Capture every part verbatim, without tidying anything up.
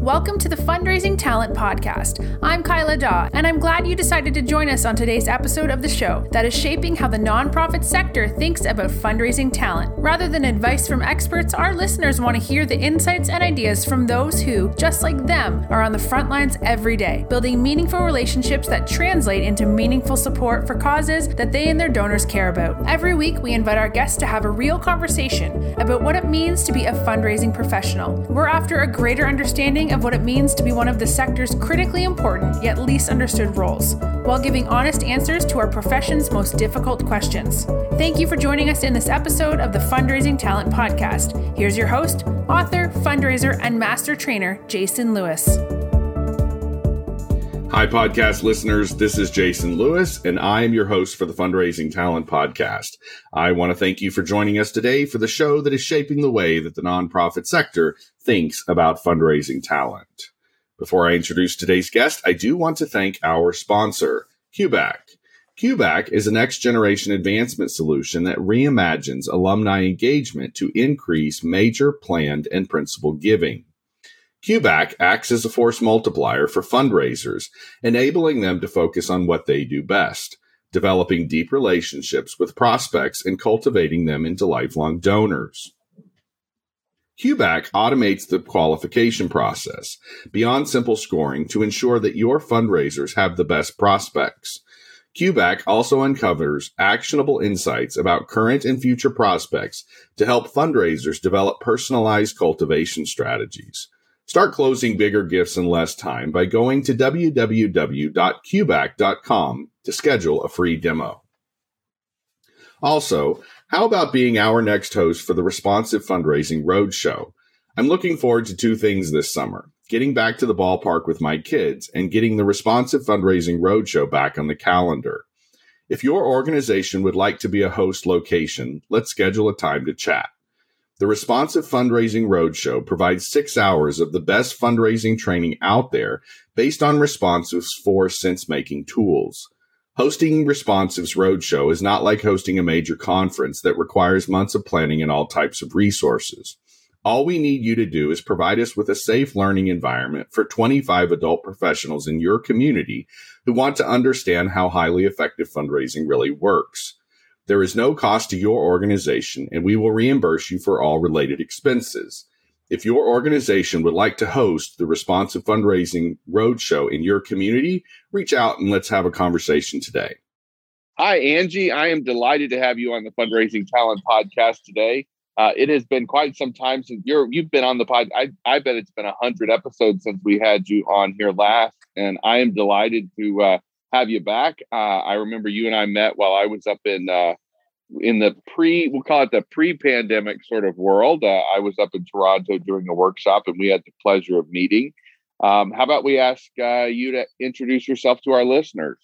Welcome to the Fundraising Talent Podcast. I'm Kyla Daw, and I'm glad you decided to join us on today's episode of the show that is shaping how the nonprofit sector thinks about fundraising talent. Rather than advice from experts, our listeners want to hear the insights and ideas from those who, just like them, are on the front lines every day, building meaningful relationships that translate into meaningful support for causes that they and their donors care about. Every week, we invite our guests to have a real conversation about what it means to be a fundraising professional. We're after a greater understanding of what it means to be one of the sector's critically important yet least understood roles, while giving honest answers to our profession's most difficult questions. Thank you for joining us in this episode of the Fundraising Talent Podcast. Here's your host, author, fundraiser, and master trainer, Jason Lewis. Hi, podcast listeners. This is Jason Lewis, and I am your host for the Fundraising Talent Podcast. I want to thank you for joining us today for the show that is shaping the way that the nonprofit sector thinks about fundraising talent. Before I introduce today's guest, I do want to thank our sponsor, QBAC. QBAC is a next-generation advancement solution that reimagines alumni engagement to increase major planned and principal giving. QBAC acts as a force multiplier for fundraisers, enabling them to focus on what they do best, developing deep relationships with prospects and cultivating them into lifelong donors. QBAC automates the qualification process beyond simple scoring to ensure that your fundraisers have the best prospects. QBAC also uncovers actionable insights about current and future prospects to help fundraisers develop personalized cultivation strategies. Start closing bigger gifts in less time by going to w w w dot q bac dot com to schedule a free demo. Also, how about being our next host for the Responsive Fundraising Roadshow? I'm looking forward to two things this summer, getting back to the ballpark with my kids and getting the Responsive Fundraising Roadshow back on the calendar. If your organization would like to be a host location, let's schedule a time to chat. The Responsive Fundraising Roadshow provides six hours of the best fundraising training out there based on Responsive's four sense-making tools. Hosting Responsive's Roadshow is not like hosting a major conference that requires months of planning and all types of resources. All we need you to do is provide us with a safe learning environment for twenty-five adult professionals in your community who want to understand how highly effective fundraising really works. There is no cost to your organization, and we will reimburse you for all related expenses. If your organization would like to host the Responsive Fundraising Roadshow in your community, reach out and let's have a conversation today. Hi, Angie. I am delighted to have you on the Fundraising Talent Podcast today. Uh, it has been quite some time since you're, you've been on the pod. I, I bet it's been one hundred episodes since we had you on here last, and I am delighted to uh, have you back. Uh, I remember you and I met while I was up in uh, in the pre, we'll call it the pre-pandemic sort of world. Uh, I was up in Toronto doing a workshop, and we had the pleasure of meeting. Um, how about we ask uh, you to introduce yourself to our listeners?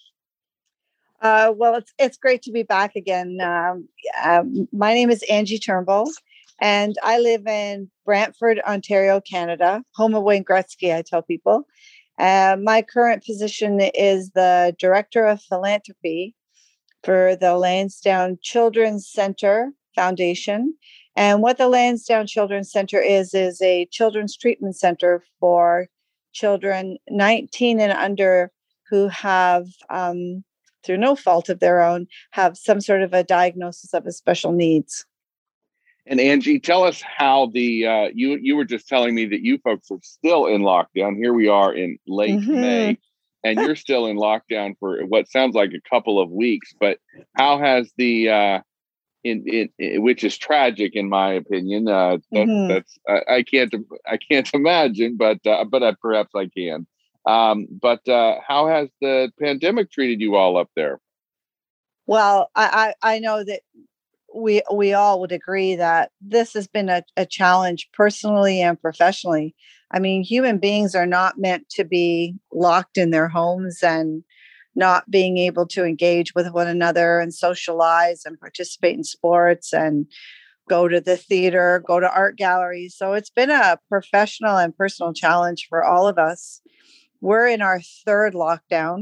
Uh, well, it's it's great to be back again. Um, uh, my name is Angie Turnbull, and I live in Brantford, Ontario, Canada, home of Wayne Gretzky, I tell people. Uh, my current position is the Director of Philanthropy for the Lansdowne Children's Center Foundation. And what the Lansdowne Children's Center is, is a children's treatment center for children nineteen and under who have, um, through no fault of their own, have some sort of a diagnosis of a special needs. And Angie, tell us how the, uh, you, you were just telling me that you folks are still in lockdown. Here we are in late mm-hmm. May. And you're still in lockdown for what sounds like a couple of weeks, but how has the, uh, in, in, in which is tragic in my opinion. Uh, that, mm-hmm. That's I, I can't I can't imagine, but uh, but I, perhaps I can. Um, but uh, how has the pandemic treated you all up there? Well, I I, I know that we we all would agree that this has been a, a challenge personally and professionally. I mean, human beings are not meant to be locked in their homes and not being able to engage with one another and socialize and participate in sports and go to the theater, go to art galleries. So it's been a professional and personal challenge for all of us. We're in our third lockdown.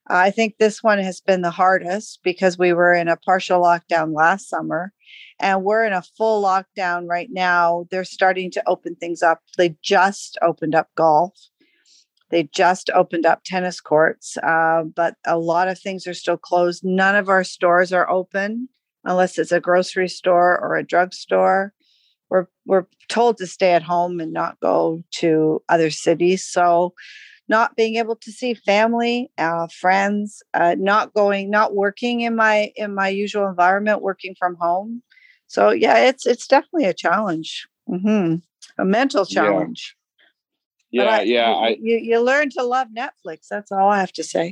I think this one has been the hardest because we were in a partial lockdown last summer and we're in a full lockdown right now. They're starting to open things up. They just opened up golf. They just opened up tennis courts, uh, but a lot of things are still closed. None of our stores are open unless it's a grocery store or a drugstore. We're, we're told to stay at home and not go to other cities. So not being able to see family, uh, friends, uh, not going, not working in my in my usual environment, working from home. So yeah, it's it's definitely a challenge, mm-hmm. a mental challenge. Yeah, yeah. I, yeah you, I, you you learn to love Netflix. That's all I have to say.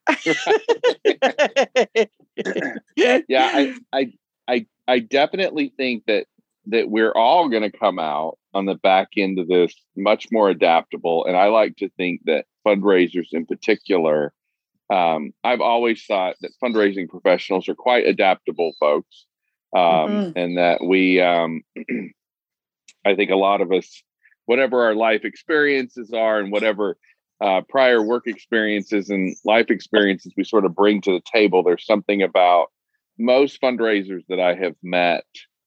yeah, I, I I I definitely think that that we're all going to come out on the back end of this much more adaptable. And I like to think that fundraisers in particular, um, I've always thought that fundraising professionals are quite adaptable folks. Um, mm-hmm. And that we, um, I think a lot of us, whatever our life experiences are and whatever uh, prior work experiences and life experiences we sort of bring to the table, there's something about most fundraisers that I have met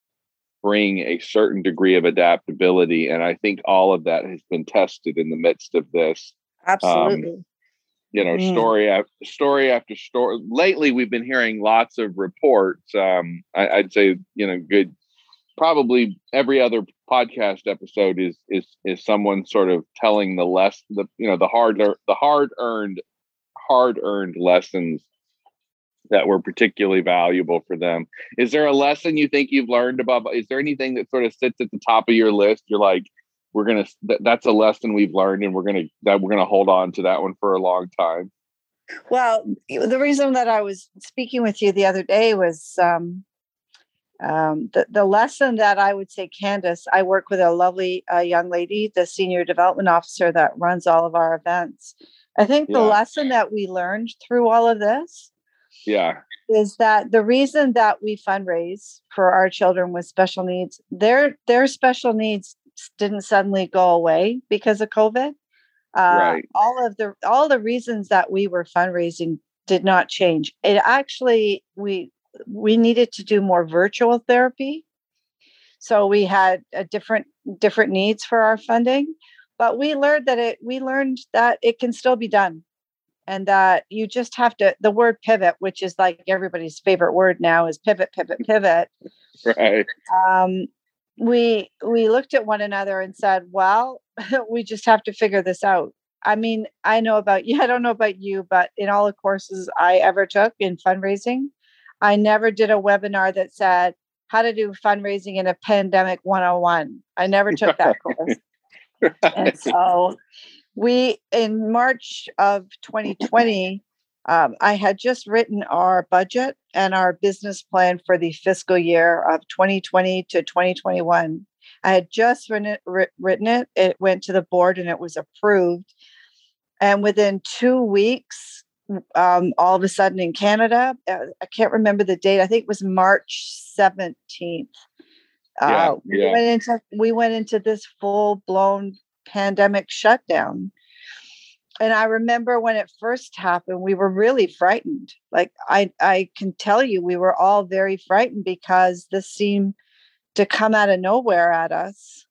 bring a certain degree of adaptability. And I think all of that has been tested in the midst of this. Absolutely. Um, you know, mm. story after story after story. Lately, we've been hearing lots of reports. Um, I, I'd say, you know, good, probably every other podcast episode is, is, is someone sort of telling the less, the, you know, the hard, the hard earned, hard earned lessons that were particularly valuable for them. Is there a lesson you think you've learned about? Is there anything that sort of sits at the top of your list? You're like, we're gonna. Th- that's a lesson we've learned, and we're gonna that we're gonna hold on to that one for a long time. Well, the reason that I was speaking with you the other day was um, um, the the lesson that I would say, Candace. I work with a lovely uh, young lady, the senior development officer that runs all of our events. I think the yeah. lesson that we learned through all of this. Yeah. Is that the reason that we fundraise for our children with special needs, their their special needs didn't suddenly go away because of COVID. Uh, right. All of the all the reasons that we were fundraising did not change. It actually we we needed to do more virtual therapy. So we had a different different needs for our funding, but we learned that it we learned that it can still be done. And that you just have to, the word pivot, which is like everybody's favorite word now is pivot, pivot, pivot. Right. Um, we, we looked at one another and said, well, we just have to figure this out. I mean, I know about you, I don't know about you, but in all the courses I ever took in fundraising, I never did a webinar that said how to do fundraising in a pandemic one oh one. I never took that course. Right. And so we, in March of twenty twenty, um, I had just written our budget and our business plan for the fiscal year of twenty twenty to twenty twenty-one. I had just written it, written it. It went to the board and it was approved. And within two weeks, um, all of a sudden in Canada, uh, I can't remember the date. I think it was March seventeenth. Uh, yeah, we yeah. went into we went into this full blown pandemic shutdown. And I remember when it first happened, we were really frightened. Like I, I can tell you, we were all very frightened because this seemed to come out of nowhere at us.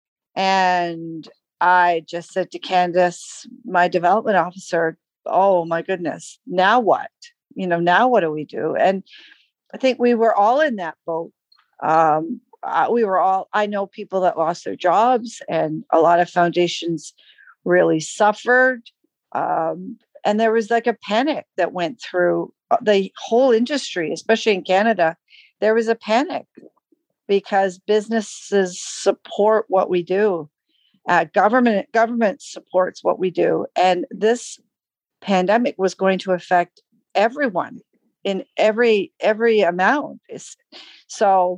And I just said to Candace, my development officer, oh my goodness, now what? You know, now what do we do? And I think we were all in that boat. Um, uh, we were all, I know people that lost their jobs and a lot of foundations really suffered. Um, and there was like a panic that went through the whole industry, especially in Canada. There was a panic because businesses support what we do. Uh, government government supports what we do. And this pandemic was going to affect everyone in every every amount. So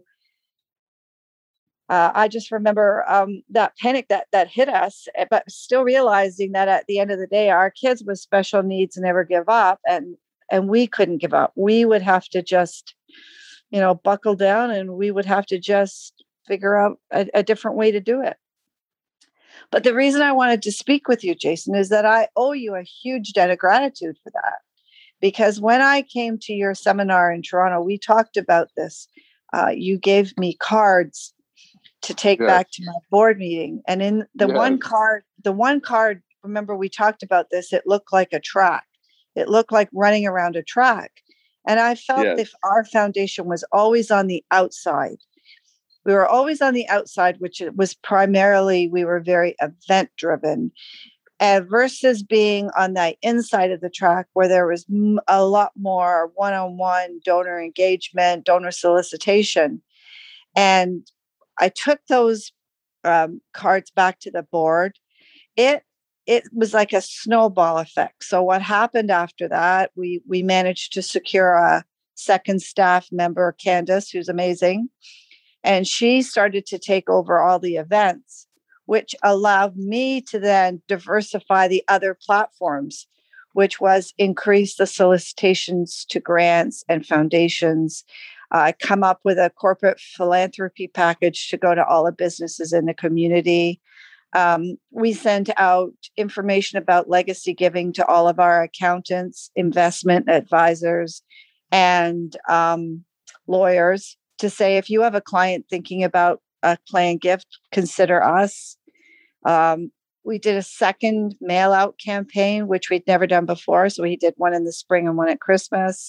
Uh, I just remember um, that panic that that hit us, but still realizing that at the end of the day, our kids with special needs never give up, and and we couldn't give up. We would have to just, you know, buckle down, and we would have to just figure out a, a different way to do it. But the reason I wanted to speak with you, Jason, is that I owe you a huge debt of gratitude for that, Because when I came to your seminar in Toronto, we talked about this. Uh, you gave me cards to take Yes. back to my board meeting. And in the Yes. one card, the one card, remember we talked about this, it looked like a track. It looked like running around a track. And I felt Yes. if our foundation was always on the outside, we were always on the outside, which it was primarily, we were very event driven, uh, versus being on the inside of the track where there was m- a lot more one-on-one donor engagement, donor solicitation. And I took those um, cards back to the board. It it was like a snowball effect. So what happened after that? We we managed to secure a second staff member, Candace, who's amazing, and she started to take over all the events, which allowed me to then diversify the other platforms, which was increase the solicitations to grants and foundations. Uh, come up with a corporate philanthropy package to go to all the businesses in the community. Um, we send out information about legacy giving to all of our accountants, investment advisors, and um, lawyers to say, if you have a client thinking about a planned gift, consider us. Um, we did a second mail out campaign, which we'd never done before. So we did one in the spring and one at Christmas.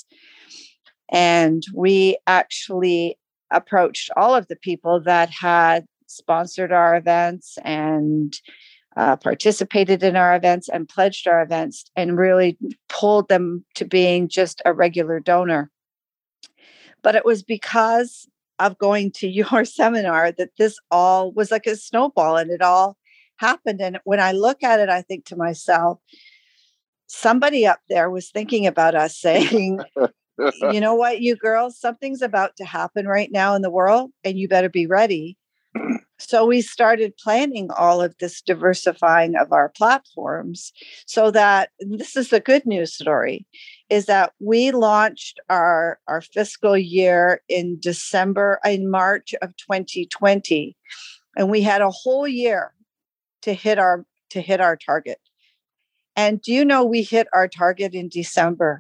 And we actually approached all of the people that had sponsored our events and uh, participated in our events and pledged our events and really pulled them to being just a regular donor. But it was because of going to your seminar that this all was like a snowball and it all happened. And when I look at it, I think to myself, somebody up there was thinking about us saying, you know what, you girls, something's about to happen right now in the world and you better be ready. So we started planning all of this diversifying of our platforms so that this is the good news story, is that we launched our, our fiscal year in December, in March of twenty twenty. And we had a whole year to hit our, to hit our target. And do you know, we hit our target in December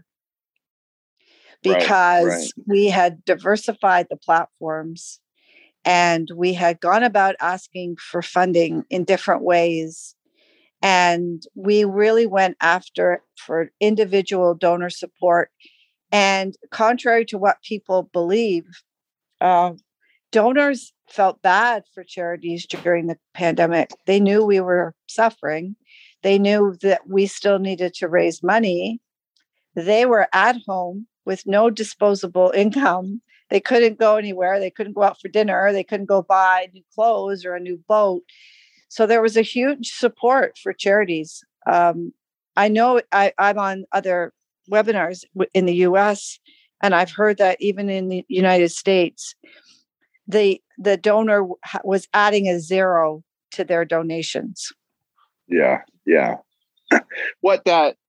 because right, right. we had diversified the platforms. And we had gone about asking for funding in different ways. And we really went after for individual donor support. And contrary to what people believe, uh, donors felt bad for charities during the pandemic. They knew we were suffering. They knew that we still needed to raise money. They were at home with no disposable income. They couldn't go anywhere. They couldn't go out for dinner. They couldn't go buy new clothes or a new boat. So there was a huge support for charities. Um, I know I, I'm on other webinars in the U S, and I've heard that even in the United States, the the donor was adding a zero to their donations. Yeah, yeah. What that...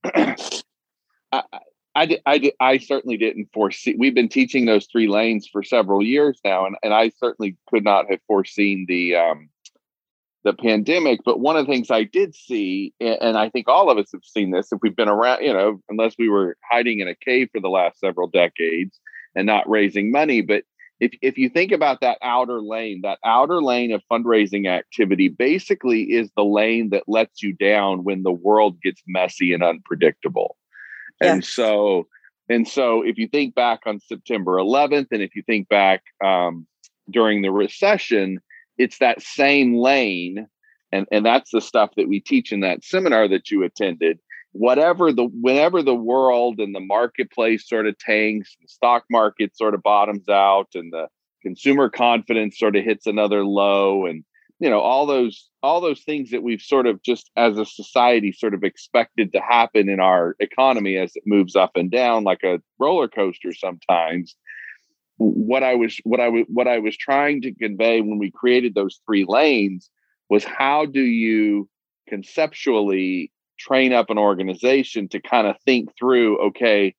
I, I, did, I, did, I certainly didn't foresee. We've been teaching those three lanes for several years now, and, and I certainly could not have foreseen the um, the pandemic. But one of the things I did see, and, and I think all of us have seen this, if we've been around, you know, unless we were hiding in a cave for the last several decades and not raising money. But if if you think about that outer lane, that outer lane of fundraising activity basically is the lane that lets you down when the world gets messy and unpredictable. And Yes. so, and so if you think back on September eleventh, and if you think back um, during the recession, it's that same lane. And, and that's the stuff that we teach in that seminar that you attended. Whatever the, whenever the world and the marketplace sort of tanks, the stock market sort of bottoms out and the consumer confidence sort of hits another low, and you know, all those all those things that we've sort of just as a society sort of expected to happen in our economy as it moves up and down like a roller coaster sometimes. What I was what I was what I was trying to convey when we created those three lanes was, how do you conceptually train up an organization to kind of think through, okay,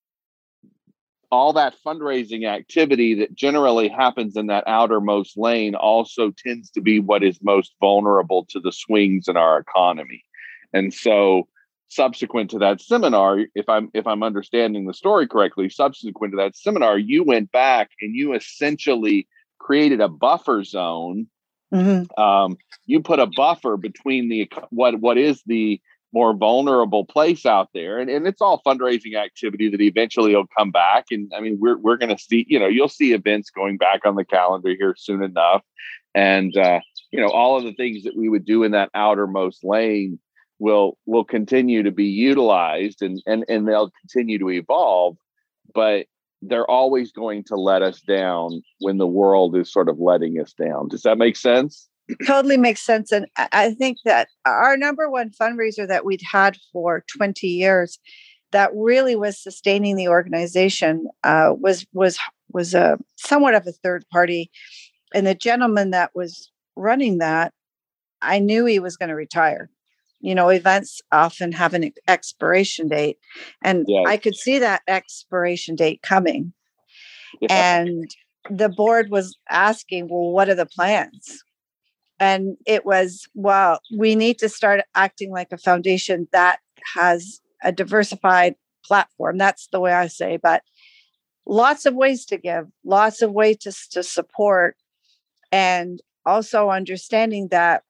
all that fundraising activity that generally happens in that outermost lane also tends to be what is most vulnerable to the swings in our economy. And so subsequent to that seminar, if I'm if I'm understanding the story correctly, subsequent to that seminar, you went back and you essentially created a buffer zone. Mm-hmm. Um, you put a buffer between the what what is the more vulnerable place out there, and, and it's all fundraising activity that eventually will come back. And I mean, we're we're going to see, you know, you'll see events going back on the calendar here soon enough, and uh, you know, all of the things that we would do in that outermost lane will will continue to be utilized, and and and they'll continue to evolve, but they're always going to let us down when the world is sort of letting us down. Does that make sense? Totally makes sense. And I think that our number one fundraiser that we'd had for twenty years that really was sustaining the organization uh, was was was a somewhat of a third party. And the gentleman that was running that, I knew he was going to retire. You know, events often have an expiration date, and yes. I could see that expiration date coming. Yeah. And the board was asking, well, what are the plans? And it was, well, we need to start acting like a foundation that has a diversified platform. That's the way I say, but lots of ways to give, lots of ways to, to support, and also understanding that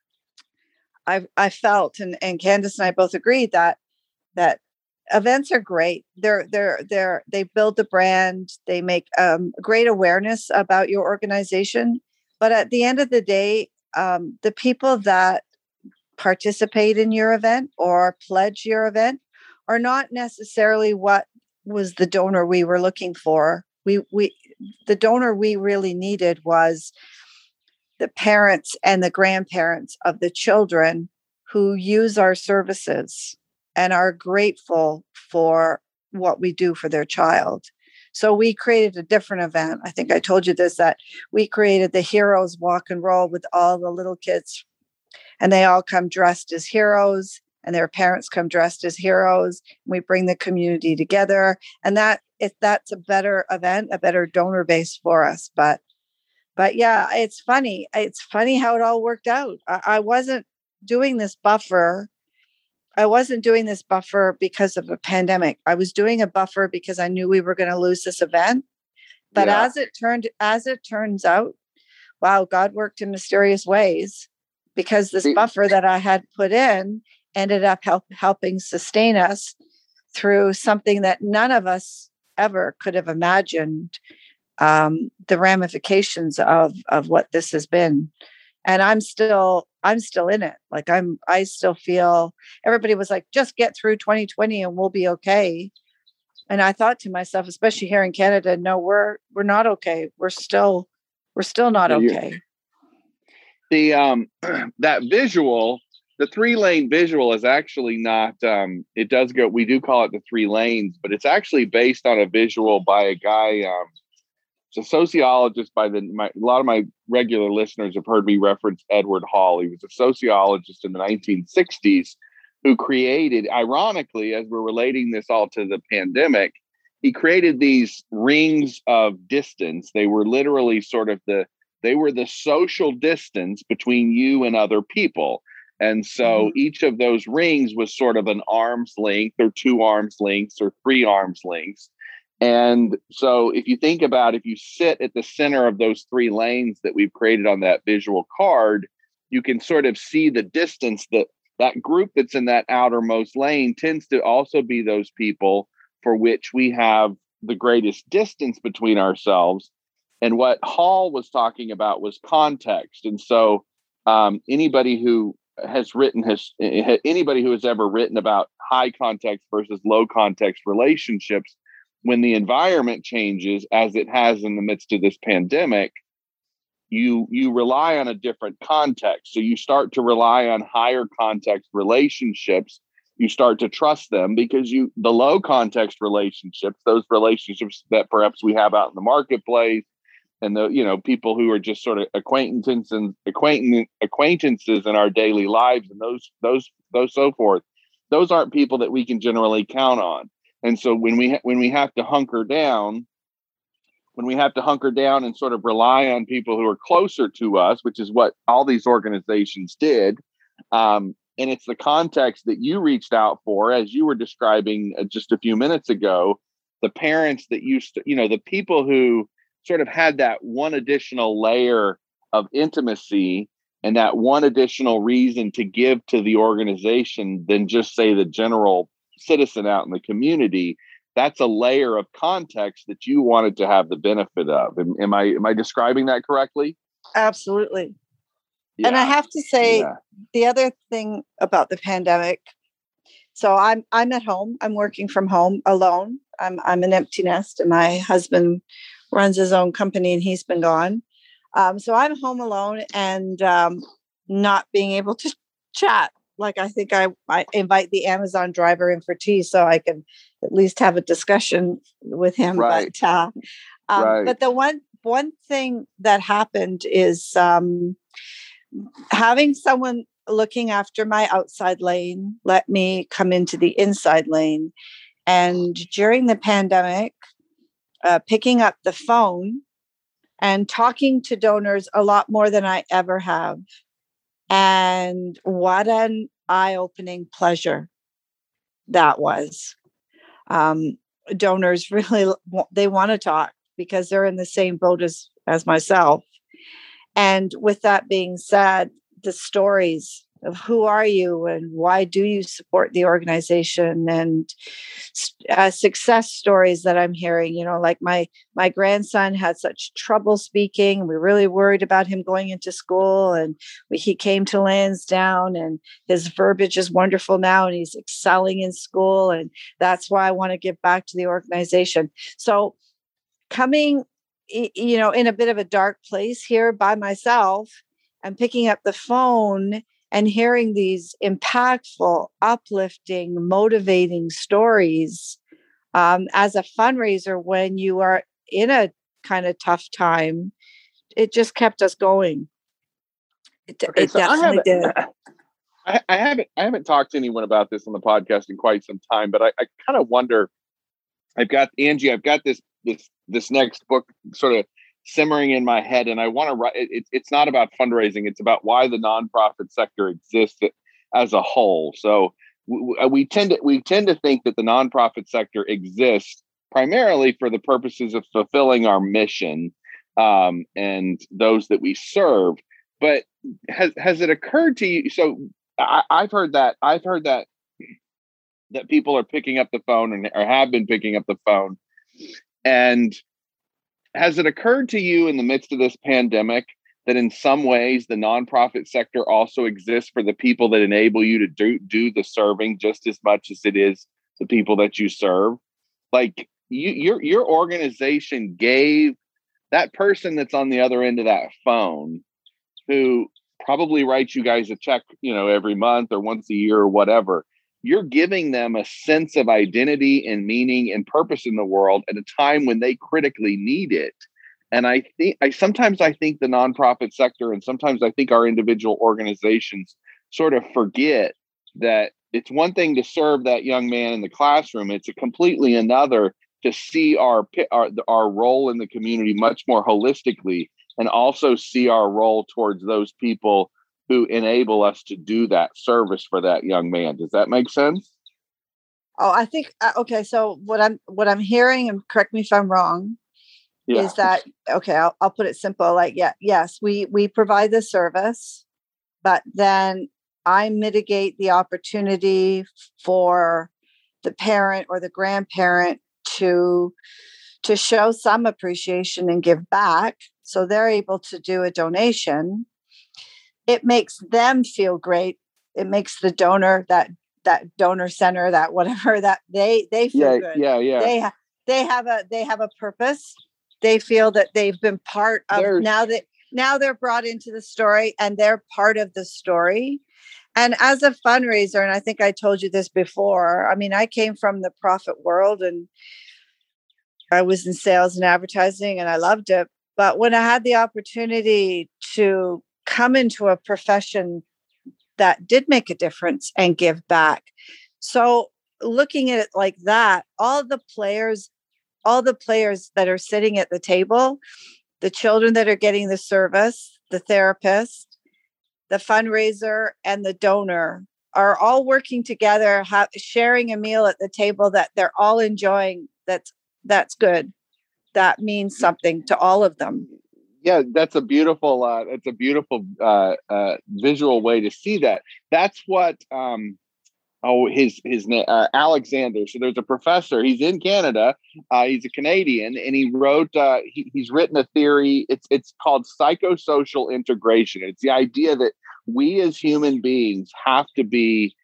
I I felt, and, and Candace and I both agreed that that events are great. They're they're they're they build the brand. They make um, great awareness about your organization. But at the end of the day, um, the people that participate in your event or pledge your event are not necessarily what was the donor we were looking for. We we the donor we really needed was the parents and the grandparents of the children who use our services and are grateful for what we do for their child. So we created a different event. I think I told you this, that we created the Heroes Walk and Roll with all the little kids, and they all come dressed as heroes, and their parents come dressed as heroes. We bring the community together, and that if that's a better event, a better donor base for us. But But yeah, it's funny. It's funny how it all worked out. I, I wasn't doing this buffer. I wasn't doing this buffer because of a pandemic. I was doing a buffer because I knew we were going to lose this event. But yeah. as it turned, as it turns out, wow, God worked in mysterious ways, because this buffer that I had put in ended up help, helping sustain us through something that none of us ever could have imagined. Um, the ramifications of of what this has been, and I'm still I'm still in it. Like I'm I still feel, everybody was like, just get through twenty twenty and we'll be okay. And I thought to myself, especially here in Canada, no, we're we're not okay. We're still we're still not okay. The um that visual, the three lane visual is actually not. Um, it does go. We do call it the three lanes, but it's actually based on a visual by a guy. Um, It's a sociologist by the, my, a lot of my regular listeners have heard me reference Edward Hall. He was a sociologist in the nineteen sixties who created, ironically, as we're relating this all to the pandemic, he created these rings of distance. They were literally sort of the, they were the social distance between you and other people. And so mm-hmm. each of those rings was sort of an arm's length or two arm's lengths or three arm's lengths. And so if you think about, if you sit at the center of those three lanes that we've created on that visual card, you can sort of see the distance that that group that's in that outermost lane tends to also be those people for which we have the greatest distance between ourselves. And what Hall was talking about was context. And so um, anybody who has written, has anybody who has ever written about high context versus low context relationships, when the environment changes, as it has in the midst of this pandemic, you you rely on a different context. So you start to rely on higher context relationships. You start to trust them because you the low context relationships, those relationships that perhaps we have out in the marketplace, and the you know people who are just sort of acquaintances and acquaintance acquaintances in our daily lives, and those those those so forth. Those aren't people that we can generally count on. And so when we ha- when we have to hunker down, when we have to hunker down and sort of rely on people who are closer to us, which is what all these organizations did, um, and it's the context that you reached out for, as you were describing just a few minutes ago, the parents that used to, you know, the people who sort of had that one additional layer of intimacy and that one additional reason to give to the organization than just, say, the general citizen out in the community. That's a layer of context that you wanted to have the benefit of. Am, am I am I describing that correctly? Absolutely. Yeah. And I have to say, yeah. the other thing about the pandemic, so I'm I'm at home. I'm working from home alone. I'm I'm an empty nest, and my husband runs his own company, and he's been gone. Um, so I'm home alone and um, not being able to chat. Like, I think I, I invite the Amazon driver in for tea so I can at least have a discussion with him. Right. But uh, um, right. but the one one thing that happened is um, having someone looking after my outside lane let me come into the inside lane. And during the pandemic, uh, picking up the phone and talking to donors a lot more than I ever have. And what an eye-opening pleasure that was. Um, donors really, they want to talk because they're in the same boat as, as myself. And with that being said, the stories of who are you and why do you support the organization, and uh, success stories that I'm hearing, you know, like my, my grandson had such trouble speaking. We were really worried about him going into school, and we, he came to Lansdowne, and his verbiage is wonderful now, and he's excelling in school. And that's why I want to give back to the organization. So coming, you know, in a bit of a dark place here by myself and picking up the phone and hearing these impactful, uplifting, motivating stories um, as a fundraiser when you are in a kind of tough time, it just kept us going. It, okay, it so definitely I did. I, I haven't I haven't talked to anyone about this on the podcast in quite some time, but I, I kind of wonder. I've got Angie. I've got this this this next book sort of simmering in my head, and I want to write. It, it's not about fundraising; it's about why the nonprofit sector exists as a whole. So we, we tend to we tend to think that the nonprofit sector exists primarily for the purposes of fulfilling our mission um, and those that we serve. But has has it occurred to you? So I, I've heard that I've heard that that people are picking up the phone and or have been picking up the phone, and has it occurred to you in the midst of this pandemic that in some ways the nonprofit sector also exists for the people that enable you to do, do the serving just as much as it is the people that you serve? Like you, your, your organization gave that person that's on the other end of that phone, who probably writes you guys a check, you know, every month or once a year or whatever, you're giving them a sense of identity and meaning and purpose in the world at a time when they critically need it. And I think I sometimes I think the nonprofit sector, and sometimes I think our individual organizations sort of forget that it's one thing to serve that young man in the classroom. It's a completely another to see our our, our role in the community much more holistically, and also see our role towards those people who enable us to do that service for that young man. Does that make sense? Oh, I think, uh, okay. So what I'm, what I'm hearing, and correct me if I'm wrong, yeah. is that, okay, I'll, I'll put it simple. Like, yeah, yes, we, we provide the service, but then I mitigate the opportunity for the parent or the grandparent to, to show some appreciation and give back. So they're able to do a donation. It makes them feel great. It makes the donor, that that donor center, that whatever, that they they feel yeah, good. Yeah, yeah. They ha- they have a they have a purpose. They feel that they've been part of. There's... now that now they're brought into the story and they're part of the story. And as a fundraiser, and I think I told you this before, I mean, I came from the profit world and I was in sales and advertising and I loved it. But when I had the opportunity to come into a profession that did make a difference and give back. So looking at it like that, all the players, all the players that are sitting at the table, the children that are getting the service, the therapist, the fundraiser, and the donor are all working together, ha- sharing a meal at the table that they're all enjoying, that's that's good. That means something to all of them. Yeah, that's a beautiful. Uh, that's a beautiful uh, uh, visual way to see that. That's what. Um, oh, his his name uh, Alexander. So there's a professor. He's in Canada. Uh, he's a Canadian, and he wrote. Uh, he, he's written a theory. It's it's called psychosocial integration. It's the idea that we as human beings have to be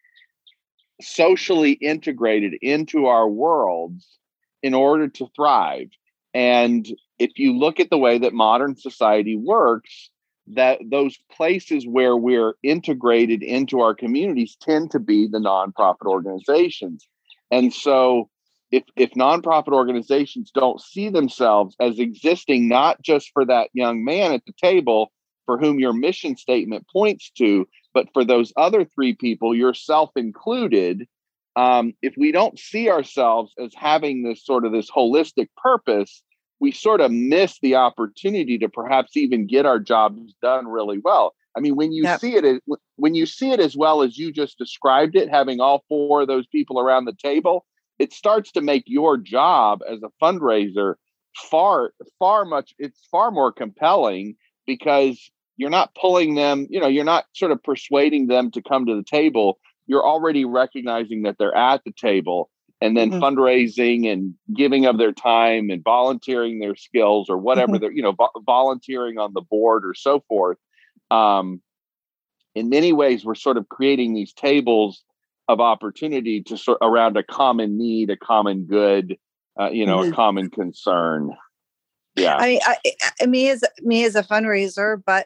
socially integrated into our worlds in order to thrive. And if you look at the way that modern society works, that those places where we're integrated into our communities tend to be the nonprofit organizations. And so if, if nonprofit organizations don't see themselves as existing, not just for that young man at the table for whom your mission statement points to, but for those other three people, yourself included, um, if we don't see ourselves as having this sort of this holistic purpose, we sort of miss the opportunity to perhaps even get our jobs done really well. I mean, when you Yep. see it, as, when you see it as well as you just described it, having all four of those people around the table, it starts to make your job as a fundraiser far, far much, it's far more compelling because you're not pulling them, you know, you're not sort of persuading them to come to the table. You're already recognizing that they're at the table, and then mm-hmm. fundraising and giving of their time and volunteering their skills or whatever mm-hmm. they're, you know, vo- volunteering on the board or so forth. Um, in many ways, we're sort of creating these tables of opportunity to sort around a common need, a common good, uh, you know, mm-hmm. a common concern. Yeah. I mean, I, I, me as me as a fundraiser, but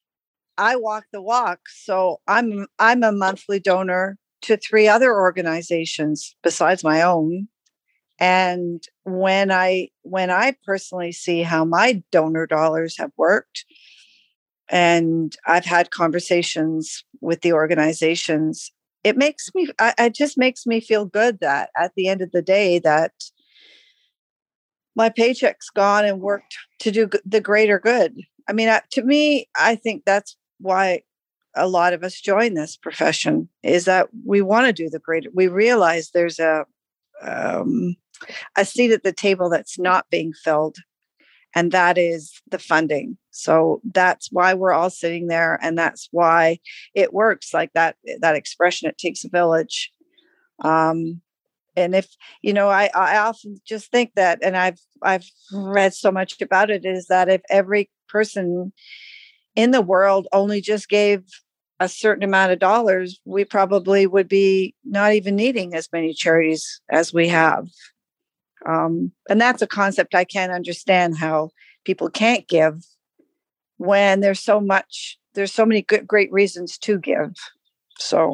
I walk the walk. So I'm I'm a monthly donor to three other organizations besides my own. And when I when I personally see how my donor dollars have worked, and I've had conversations with the organizations, it makes me I, it just makes me feel good that at the end of the day that my paycheck's gone and worked to do the greater good. I mean, to me, I think that's why a lot of us join this profession, is that we want to do the greater. We realize there's a um, a seat at the table that's not being filled, and that is the funding. So that's why we're all sitting there, and that's why it works like that. That expression, "It takes a village." Um, and if you know, I, I often just think that, and I've I've read so much about it, is that if every person in the world only just gave a certain amount of dollars, we probably would be not even needing as many charities as we have. Um, and that's a concept I can't understand, how people can't give when there's so much, there's so many good, great reasons to give. So.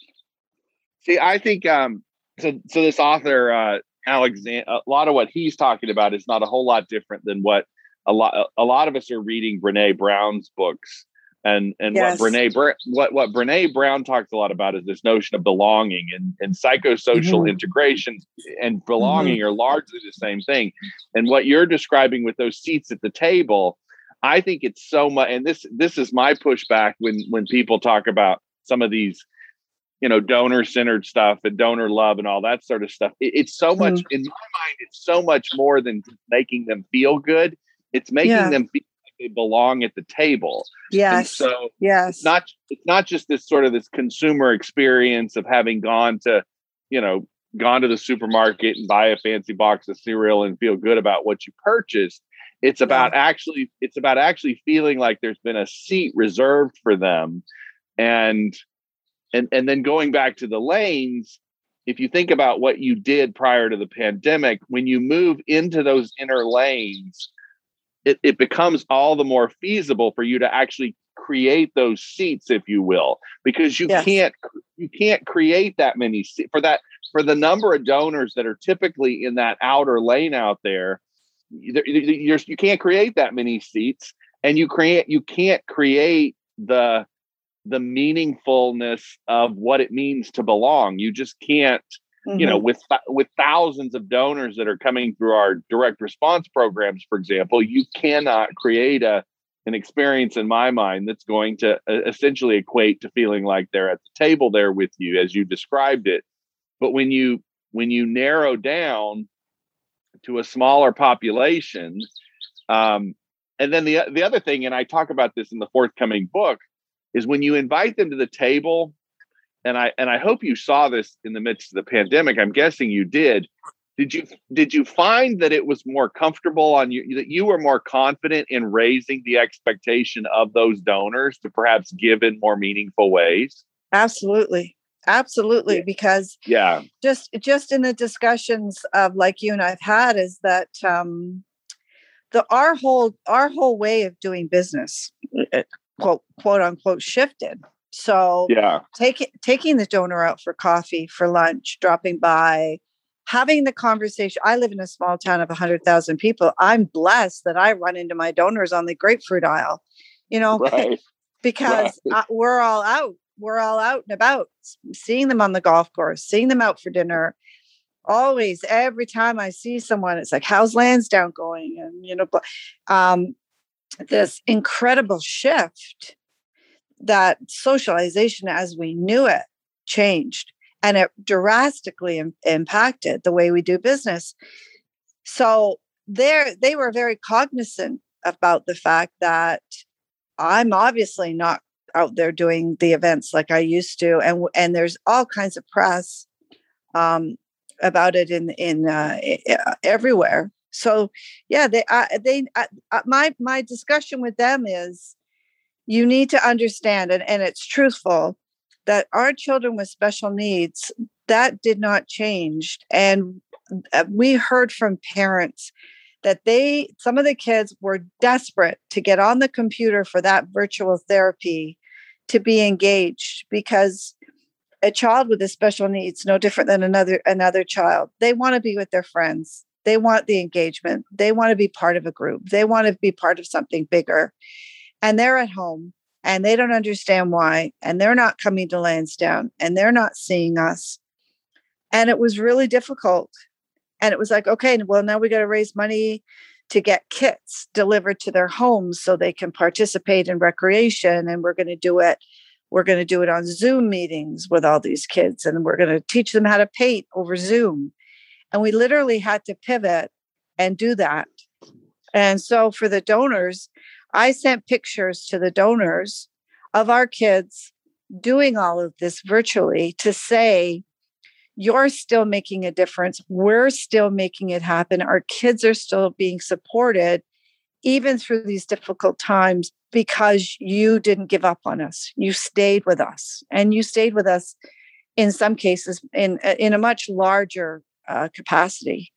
See, I think, um, so, so this author, uh, Alexander, a lot of what he's talking about is not a whole lot different than what a lot, a lot of us are reading Brené Brown's books. And and yes. what Brené what what Brené Brown talks a lot about is this notion of belonging, and, and psychosocial mm-hmm. integration and belonging mm-hmm. are largely the same thing. And what you're describing with those seats at the table, I think it's so much. And this this is my pushback when when people talk about some of these, you know, donor centered stuff and donor love and all that sort of stuff. It, it's so much mm-hmm. in my mind. It's so much more than making them feel good. It's making yeah. them feel they belong at the table. Yes. And so yes. It's not it's not just this sort of this consumer experience of having gone to, you know, gone to the supermarket and buy a fancy box of cereal and feel good about what you purchased. It's about yeah. actually it's about actually feeling like there's been a seat reserved for them. And and and then going back to the lanes, if you think about what you did prior to the pandemic, when you move into those inner lanes, It, it becomes all the more feasible for you to actually create those seats, if you will, because you yes. can't you can't create that many se- for that for the number of donors that are typically in that outer lane out there. You're, you can't create that many seats, and you create you can't create the the meaningfulness of what it means to belong. You just can't. Mm-hmm. You know, with with thousands of donors that are coming through our direct response programs, for example, you cannot create a an experience in my mind that's going to essentially equate to feeling like they're at the table there with you as you described it. But when you when you narrow down to a smaller population, um, and then the the other thing, and I talk about this in the forthcoming book, is when you invite them to the table, and I and I hope you saw this in the midst of the pandemic. I'm guessing you did. Did you did you find that it was more comfortable on you, that you were more confident in raising the expectation of those donors to perhaps give in more meaningful ways? Absolutely. Absolutely. Yeah. Because yeah, just just in the discussions of like you and I've had is that um, the our whole our whole way of doing business, quote quote unquote, shifted. So yeah, taking taking the donor out for coffee, for lunch, dropping by, having the conversation. I live in a small town of one hundred thousand people. I'm blessed that I run into my donors on the grapefruit aisle, you know, right. because right. uh, we're all out. We're all out and about, seeing them on the golf course, seeing them out for dinner. Always, every time I see someone, it's like, how's Lansdowne going? And, you know, um, this incredible shift that socialization as we knew it changed. And it drastically im- impacted the way we do business. So there, they were very cognizant about the fact that I'm obviously not out there doing the events like I used to, and and there's all kinds of press um, about it in in uh, everywhere. So yeah, they uh, they uh, my my discussion with them is, you need to understand, and, and it's truthful, that our children with special needs, that did not change. And we heard from parents that they, some of the kids were desperate to get on the computer for that virtual therapy to be engaged, because a child with a special needs, no different than another, another child, they want to be with their friends. They want the engagement. They want to be part of a group. They want to be part of something bigger. And they're at home and they don't understand why. And they're not coming to Lansdowne and they're not seeing us. And it was really difficult. And it was like, okay, well, now we got to raise money to get kits delivered to their homes so they can participate in recreation. And we're going to do it. We're going to do it on Zoom meetings with all these kids. And we're going to teach them how to paint over Zoom. And we literally had to pivot and do that. And so for the donors, I sent pictures to the donors of our kids doing all of this virtually to say, you're still making a difference. We're still making it happen. Our kids are still being supported, even through these difficult times, because you didn't give up on us. You stayed with us, and you stayed with us in some cases in, in a much larger uh, capacity.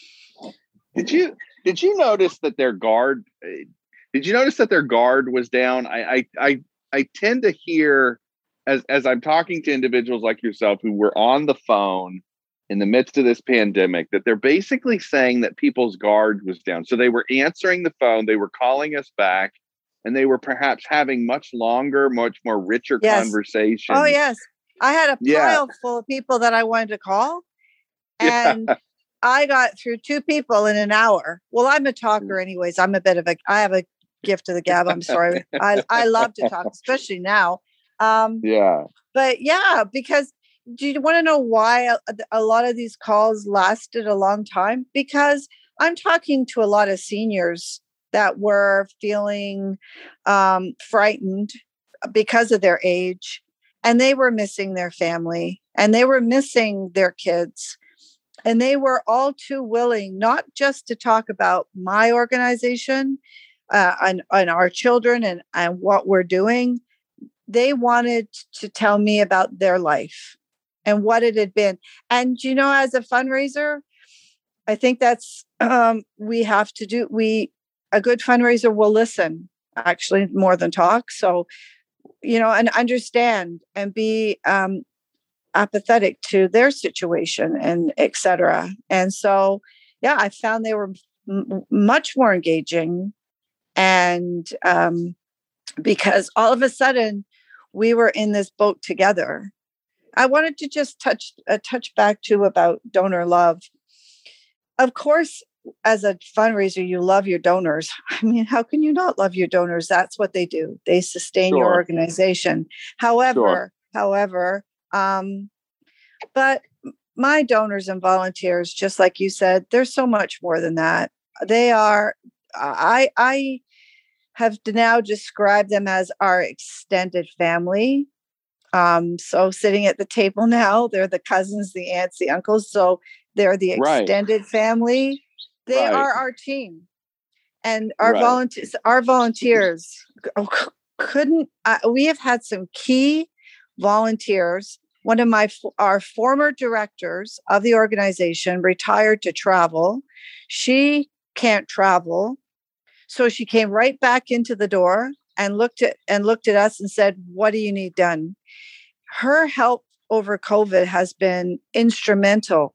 Did you, did you notice that their guard, did you notice that their guard was down? I, I, I, I tend to hear, As as I'm talking to individuals like yourself who were on the phone in the midst of this pandemic, that they're basically saying that people's guard was down. So they were answering the phone, they were calling us back, and they were perhaps having much longer, much more richer yes. conversations. Oh, yes. I had a pile yeah. full of people that I wanted to call. And yeah. I got through two people in an hour. Well, I'm a talker anyways. I'm a bit of a, I have a gift of the gab. I'm sorry. I, I love to talk, especially now. Um, yeah. But yeah, because do you want to know why a, a lot of these calls lasted a long time? Because I'm talking to a lot of seniors that were feeling um, frightened because of their age, and they were missing their family, and they were missing their kids. And they were all too willing, not just to talk about my organization uh, and, and our children and, and what we're doing. They wanted to tell me about their life and what it had been. And, you know, as a fundraiser, I think that's, um, we have to do, we, a good fundraiser will listen, actually, more than talk. So, you know, and understand and be um, apathetic to their situation and et cetera. And so, yeah, I found they were m- much more engaging. And um, because all of a sudden, we were in this boat together. I wanted to just touch uh, touch back to about donor love. Of course, as a fundraiser, you love your donors. I mean, how can you not love your donors? That's what they do. They sustain Sure. your organization. However, Sure. however, um, but my donors and volunteers, just like you said, there's so much more than that. They are, I, I have now described them as our extended family. Um, so sitting at the table now, they're the cousins, the aunts, the uncles. So they're the Right. extended family. They Right. are our team. And our Right. volunteers, our volunteers couldn't, uh, we have had some key volunteers. One of my, our former directors of the organization retired to travel. She can't travel. So she came right back into the door and looked at, and looked at us and said, what do you need done? Her help over COVID has been instrumental.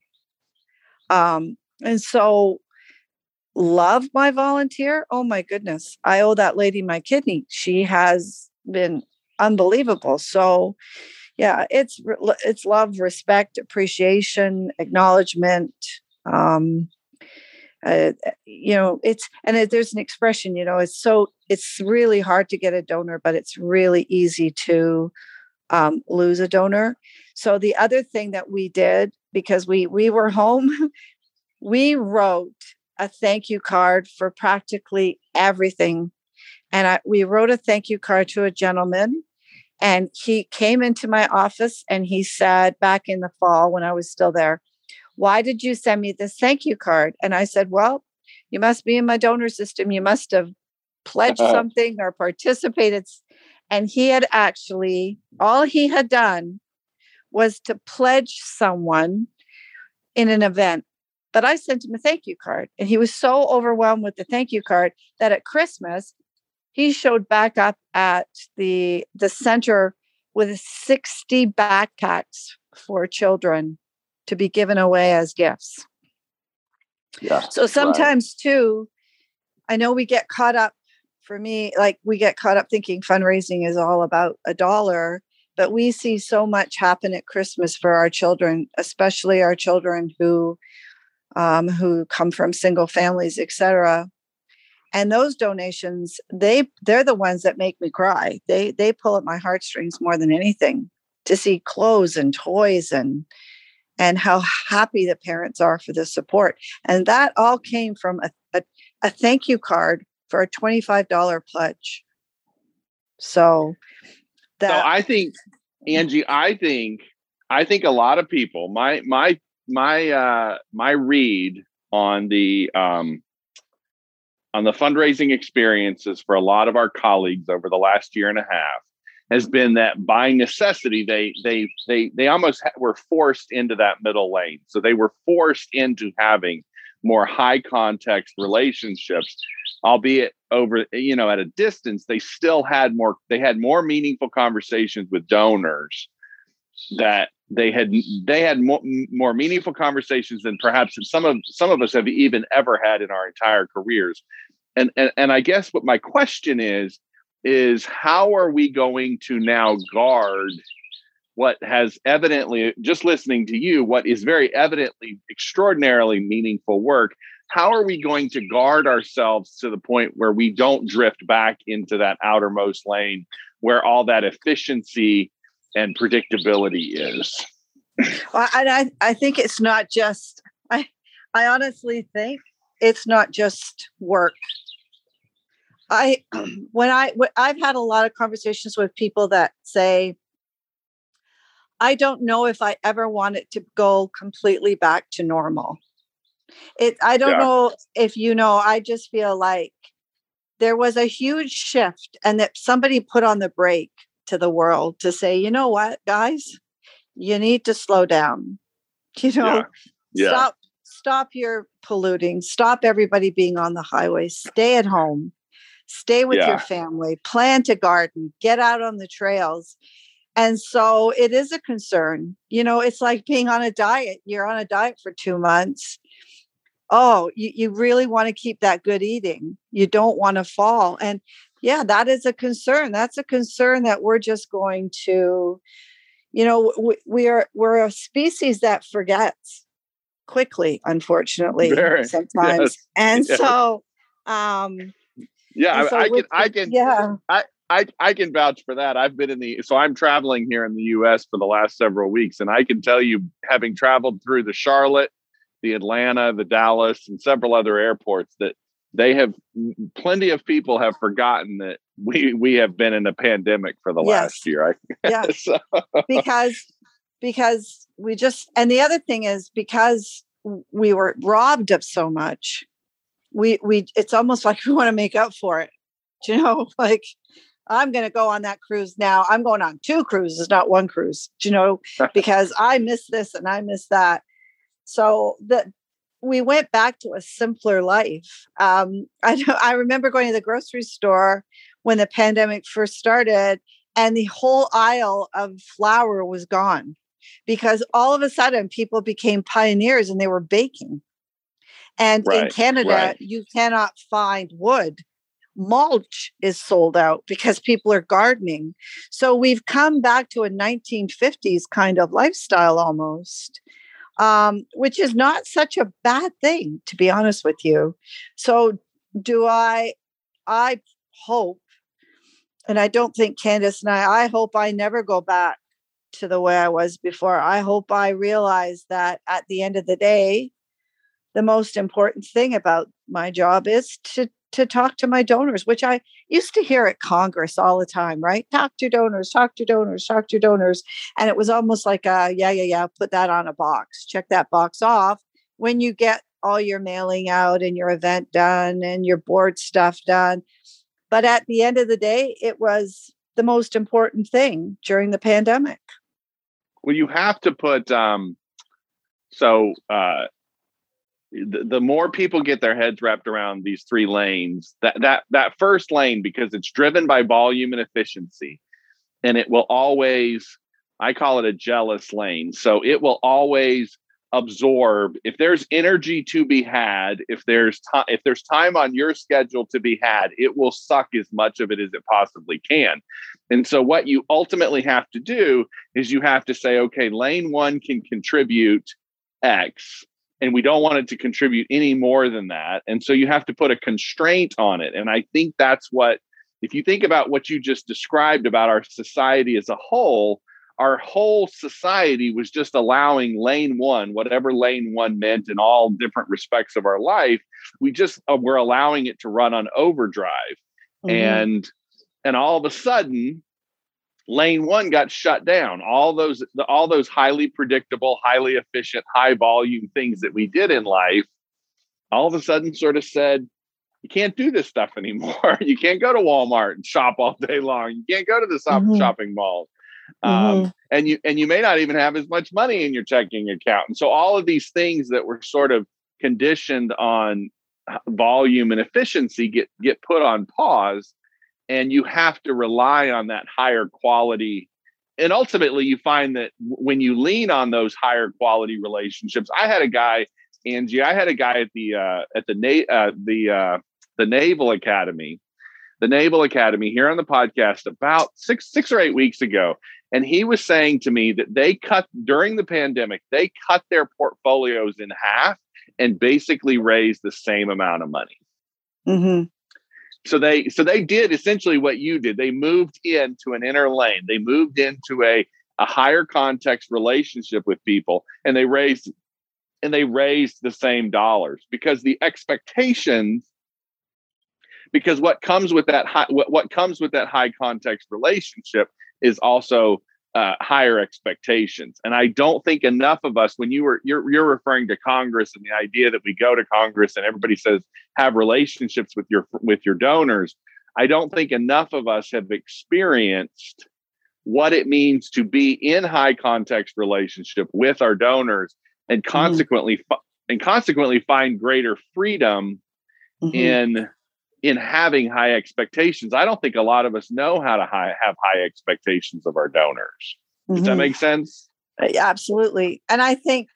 Um, and so love my volunteer. Oh my goodness. I owe that lady my kidney. She has been unbelievable. So yeah, it's, it's love, respect, appreciation, acknowledgement. Um, uh, you know, it's, and it, there's an expression, you know, it's so, it's really hard to get a donor, but it's really easy to um, lose a donor. So the other thing that we did, because we, we were home, we wrote a thank you card for practically everything. And I, we wrote a thank you card to a gentleman, and he came into my office and he said, back in the fall when I was still there, why did you send me this thank you card? And I said, well, you must be in my donor system. You must have pledged something or participated. And he had actually, all he had done was to pledge someone in an event. But I sent him a thank you card, and he was so overwhelmed with the thank you card that at Christmas, he showed back up at the, the center with sixty backpacks for children to be given away as gifts. Yeah. So sometimes right. too, I know we get caught up, for me, like we get caught up thinking fundraising is all about a dollar, but we see so much happen at Christmas for our children, especially our children who, um, who come from single families, et cetera. And those donations, they, they're the ones that make me cry. They, they pull at my heartstrings more than anything, to see clothes and toys and, and how happy the parents are for the support. And that all came from a, a, a thank you card for a twenty-five dollars pledge. So that so I think, Angie, I think, I think a lot of people, my, my, my, uh, my read on the, um, on the fundraising experiences for a lot of our colleagues over the last year and a half has been that by necessity, they, they, they, they almost ha- were forced into that middle lane. So they were forced into having more high context relationships, albeit over, you know, at a distance. They still had more, they had more meaningful conversations with donors that they had, they had more, more meaningful conversations than perhaps some of, some of us have even ever had in our entire careers. And, and, and I guess what my question is, is how are we going to now guard what has evidently, just listening to you, what is very evidently extraordinarily meaningful work? How are we going to guard ourselves to the point where we don't drift back into that outermost lane where all that efficiency and predictability is? Well, and I, I think it's not just, I, I honestly think it's not just work. I, when I, I've had a lot of conversations with people that say, I don't know if I ever want it to go completely back to normal. It, I don't yeah. know if you know, I just feel like there was a huge shift and that somebody put on the brake to the world to say, you know what, guys, you need to slow down, you know, yeah. Yeah. stop, stop your polluting, stop everybody being on the highway, stay at home, stay with yeah. your family, plant a garden, get out on the trails. And so it is a concern. You know, it's like being on a diet. You're on a diet for two months. Oh, you, you really want to keep that good eating. You don't want to fall. And yeah, that is a concern. That's a concern that we're just going to, you know, we, we are, we're a species that forgets. quickly, unfortunately, Very, sometimes. yes, and yes. so, um, yeah, and so I, I can, with, I can, yeah, I, I, I can vouch for that. I've been in the, so I'm traveling here in the U S for the last several weeks, and I can tell you, having traveled through the Charlotte, the Atlanta, the Dallas, and several other airports, that they have, plenty of people have forgotten that we we have been in a pandemic for the yes. last year. I, yeah, so. because because we just, and the other thing is, because we were robbed of so much, we we it's almost like we want to make up for it. Do you know, like, I'm going to go on that cruise now. I'm going on two cruises, not one cruise. Do you know, because I miss this and I miss that. So that we went back to a simpler life. Um, I I remember going to the grocery store when the pandemic first started, and the whole aisle of flour was gone, because all of a sudden people became pioneers and they were baking. And Right, in Canada, right. you cannot find wood. Mulch is sold out because people are gardening. So we've come back to a nineteen fifties kind of lifestyle almost, um, which is not such a bad thing, to be honest with you. So do I, I hope, and I don't think Candace and I, I hope I never go back to the way I was before. I hope I realize that at the end of the day, the most important thing about my job is to to talk to my donors, which I used to hear at Congress all the time, right? Talk to donors, talk to donors, talk to donors. And it was almost like, a, yeah, yeah, yeah, put that on a box, check that box off when you get all your mailing out and your event done and your board stuff done. But at the end of the day, it was the most important thing during the pandemic. Well, you have to put, um, so, uh, The, the more people get their heads wrapped around these three lanes, that that that first lane, because it's driven by volume and efficiency, and it will always, I call it a jealous lane. So it will always absorb. If there's energy to be had, if there's time, if there's time on your schedule to be had, it will suck as much of it as it possibly can. And so what you ultimately have to do is you have to say, okay, lane one can contribute X, and we don't want it to contribute any more than that. And so you have to put a constraint on it. And I think that's what, if you think about what you just described about our society as a whole, our whole society was just allowing lane one, whatever lane one meant in all different respects of our life, we just uh, we're allowing it to run on overdrive. Mm-hmm. And, and all of a sudden, lane one got shut down. All those, all those highly predictable, highly efficient, high volume things that we did in life, all of a sudden sort of said, you can't do this stuff anymore. You can't go to Walmart and shop all day long. You can't go to the mm-hmm. shopping mall. Um, mm-hmm. and you, and you may not even have as much money in your checking account. And so all of these things that were sort of conditioned on volume and efficiency get, get put on pause. And you have to rely on that higher quality. And ultimately, you find that when you lean on those higher quality relationships, I had a guy, Angie, I had a guy at the uh, at the na- uh, the uh, the Naval Academy, the Naval Academy here on the podcast about six six or eight weeks ago, and he was saying to me that they cut during the pandemic, they cut their portfolios in half and basically raised the same amount of money. Mm-hmm. So they so they did essentially what you did. They moved into an inner lane. They moved into a, a higher context relationship with people, and they raised and they raised the same dollars because the expectations, because what comes with that high, what, what comes with that high context relationship is also uh, higher expectations. And I don't think enough of us, when you were you're you're referring to Congress and the idea that we go to Congress and everybody says have relationships with your with your donors, I don't think enough of us have experienced what it means to be in high context relationship with our donors, and consequently mm-hmm. and consequently find greater freedom mm-hmm. in in having high expectations. I don't think a lot of us know how to high, have high expectations of our donors. Does mm-hmm. that make sense? Absolutely. And I think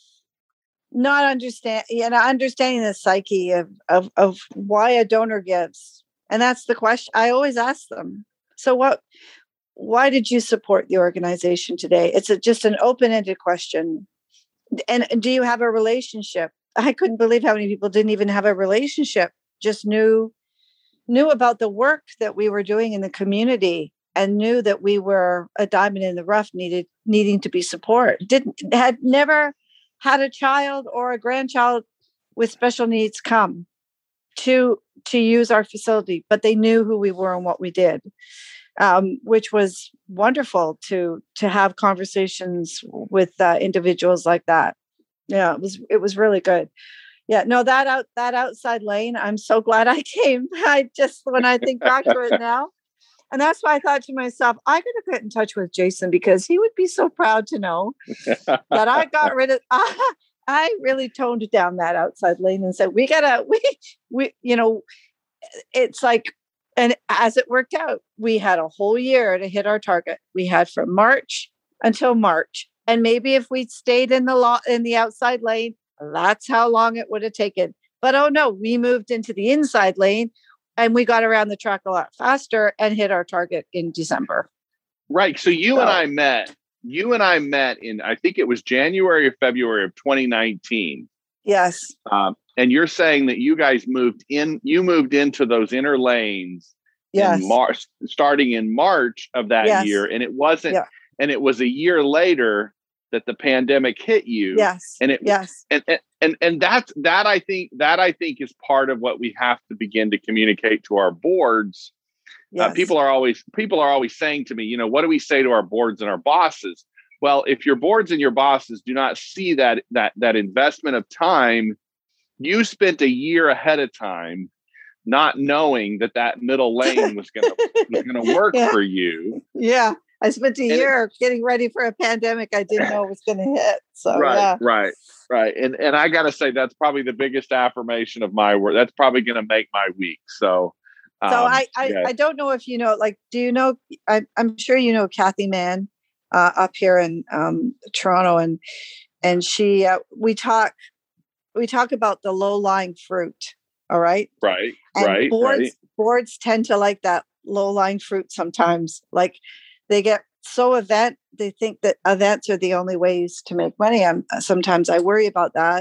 not understand, you know, understanding the psyche of, of, of why a donor gives. And that's the question I always ask them. So what, why did you support the organization today? It's a, just an open-ended question. and do you have a relationship? I couldn't believe how many people didn't even have a relationship, just knew knew about the work that we were doing in the community and knew that we were a diamond in the rough, needed needing to be supported. Didn't had never had a child or a grandchild with special needs come to to use our facility, but they knew who we were and what we did, um, which was wonderful to to have conversations with uh, individuals like that. Yeah, it was it was really good. Yeah, no, that out that outside lane, I'm so glad I came. I just when I think back to it now. And that's why I thought to myself, I got to get in touch with Jason because he would be so proud to know that I got rid of, I, I really toned down that outside lane and said, we got to, we, we, you know, it's like, and as it worked out, we had a whole year to hit our target. We had from March until March. And maybe if we'd stayed in the law, in the outside lane, that's how long it would have taken. But oh no, we moved into the inside lane. And we got around the track a lot faster and hit our target in December. Right. So you so, and I met, you and I met in, I think it was January or February of twenty nineteen. Yes. Um, and you're saying that you guys moved in, you moved into those inner lanes yes. in March, starting in March of that yes. year. And it wasn't, yeah. and it was a year later that the pandemic hit you. Yes. And it, yes. And, and, and, and that's, that I think, that I think is part of what we have to begin to communicate to our boards. Yes. Uh, people are always, people are always saying to me, you know, what do we say to our boards and our bosses? Well, if your boards and your bosses do not see that, that, that investment of time, you spent a year ahead of time, not knowing that that middle lane was going to, was going to work yeah. for you. Yeah. I spent a and year it, getting ready for a pandemic I didn't know was going to hit. So right, yeah. right, right. And and I got to say that's probably the biggest affirmation of my work. That's probably going to make my week. So, um, so I I, yeah. I don't know if you know, like, do you know? I, I'm sure you know Kathy Mann uh, up here in um, Toronto, and and she uh, we talk we talk about the low lying fruit. All right, right, and right. Boards right. boards tend to like that low lying fruit sometimes, like. They get so event, they think that events are the only ways to make money. I'm sometimes I worry about that.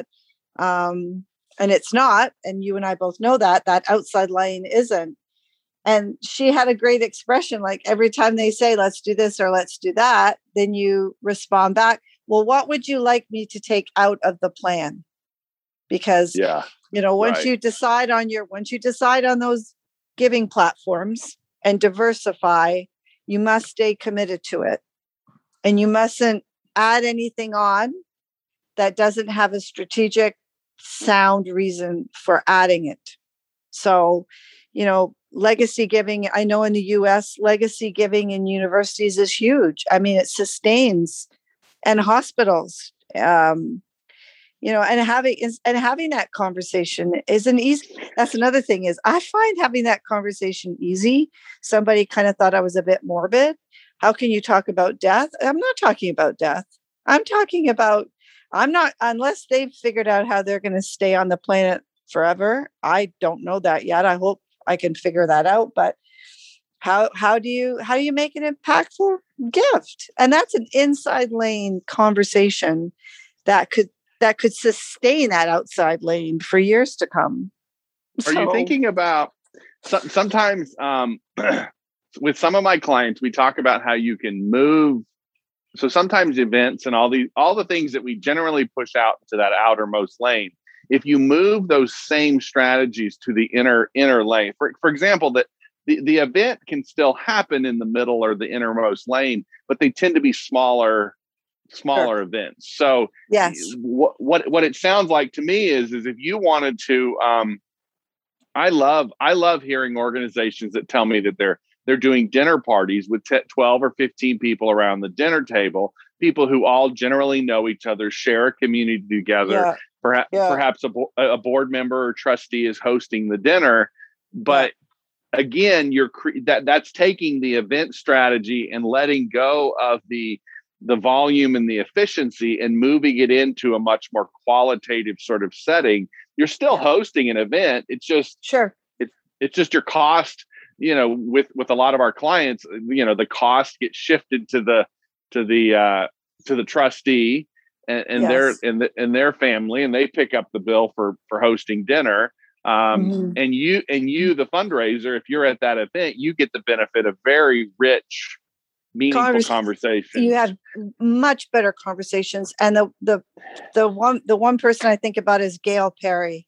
Um, and it's not. And you and I both know that that outside lane isn't. And she had a great expression, like every time they say, let's do this or let's do that, then you respond back. Well, what would you like me to take out of the plan? Because, yeah, you know, once right. you decide on your, once you decide on those giving platforms and diversify, you must stay committed to it. And you mustn't add anything on that doesn't have a strategic, sound reason for adding it. So, you know, legacy giving, I know in the U S, legacy giving in universities is huge. I mean, it sustains, and hospitals, um, you know, and having and having that conversation isn't easy. That's another thing is I find having that conversation easy. Somebody kind of thought I was a bit morbid. How can you talk about death? I'm not talking about death. I'm talking about, I'm not, unless they've figured out how they're going to stay on the planet forever. I don't know that yet. I hope I can figure that out. But how how do you how do you make an impactful gift? And that's an inside lane conversation that could that could sustain that outside lane for years to come. Are so, you thinking about so, sometimes um, with some of my clients, we talk about how you can move. So sometimes events and all the all the things that we generally push out to that outermost lane, if you move those same strategies to the inner inner lane, for, for example, that the, the event can still happen in the middle or the innermost lane, but they tend to be smaller smaller sure. events. So yes, what, what, what it sounds like to me is, is if you wanted to, um, I love, I love hearing organizations that tell me that they're, they're doing dinner parties with t- twelve or fifteen people around the dinner table, people who all generally know each other, share a community together. Yeah. Perhaps, yeah. perhaps a, bo- a board member or trustee is hosting the dinner, but yeah. again, you're cre- that that's taking the event strategy and letting go of the the volume and the efficiency and moving it into a much more qualitative sort of setting. You're still yeah. hosting an event. It's just, sure. It's, it's just your cost, you know, with, with a lot of our clients, you know, the cost gets shifted to the, to the, uh, to the trustee and, and Yes. their and, the, and their family, and they pick up the bill for for hosting dinner. Um, Mhm. and you and you, the fundraiser, if you're at that event, you get the benefit of very rich, meaningful Convers- conversations. You have much better conversations. And the the the one the one person I think about is Gail Perry.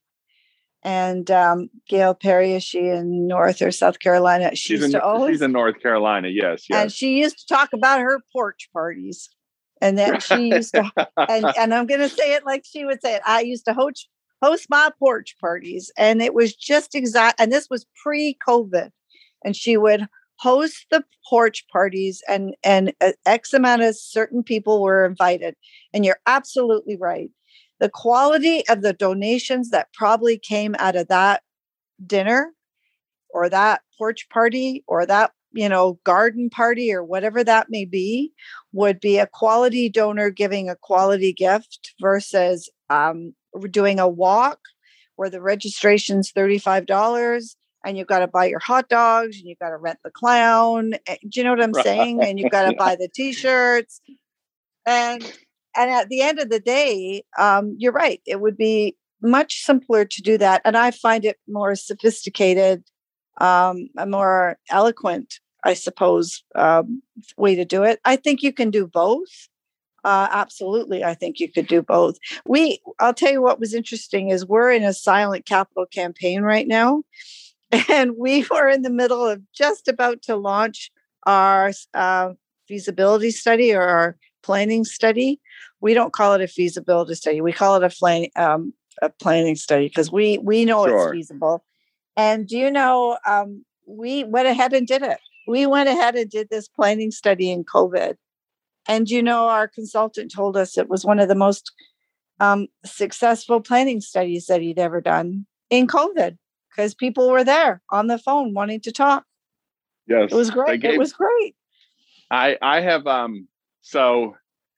And um, Gail Perry, is she in North or South Carolina? She she's used in, to always, she's in North Carolina. Yes, yes. and she used to talk about her porch parties. And then she used to, and, and I'm going to say it like she would say it. I used to host, host my porch parties, and it was just exact. And this was pre-COVID, and she would host the porch parties, and and X amount of certain people were invited. And you're absolutely right. The quality of the donations that probably came out of that dinner, or that porch party, or that, you know, garden party, or whatever that may be, would be a quality donor giving a quality gift versus um, doing a walk where the registration's thirty-five dollars and you've got to buy your hot dogs and you've got to rent the clown. Do you know what I'm Right. saying? And you've got to Yeah. buy the t-shirts. And, and at the end of the day, um, you're right. It would be much simpler to do that. And I find it more sophisticated, um, a more eloquent, I suppose, um, way to do it. I think you can do both. Uh, absolutely. I think you could do both. We, I'll tell you what was interesting is we're in a silent capital campaign right now. And we were in the middle of just about to launch our uh, feasibility study, or our planning study. We don't call it a feasibility study. We call it a, flan- um, a planning study because we, we know Sure. it's feasible. And do you know, um, we went ahead and did it. We went ahead and did this planning study in COVID. And, you know, our consultant told us it was one of the most um, successful planning studies that he'd ever done in COVID, because people were there on the phone wanting to talk. Yes. It was great. Gave, it was great. I, I have, um, so,